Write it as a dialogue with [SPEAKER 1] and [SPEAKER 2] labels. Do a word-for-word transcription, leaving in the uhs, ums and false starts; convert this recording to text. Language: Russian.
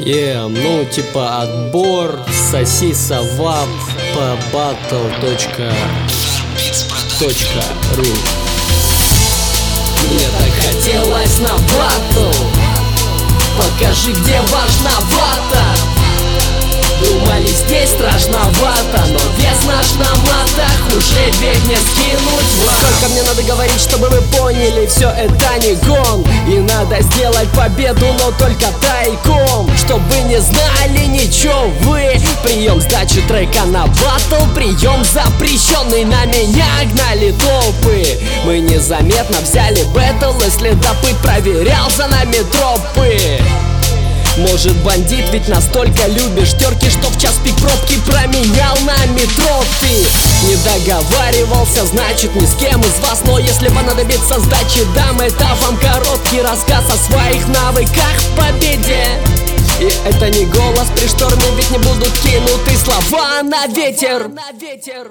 [SPEAKER 1] Yeah, ну типа отбор, соси сова по battle точка ру.
[SPEAKER 2] Мне так хотелось на батл. Покажи, где важна вата. Думали, здесь страшновато, но вес наш на матах уже ведь не скинуть вам.
[SPEAKER 1] Сколько мне надо говорить, чтобы вы поняли, все это не гон. И надо сделать победу, но только тайком, чтобы не знали ничего вы. Прием сдачи трека на батл, прием запрещенный. На меня гнали толпы. Мы незаметно взяли бэтл, и следопыт проверял за нами тропы. Может, бандит, ведь настолько любишь терки, что в час пик пробки променял на метро. Ты не договаривался, значит, ни с кем из вас. Но если понадобится сдачи, дам это вам короткий рассказ о своих навыках в победе. И это не голос при шторме, ведь не будут кинуты слова на ветер.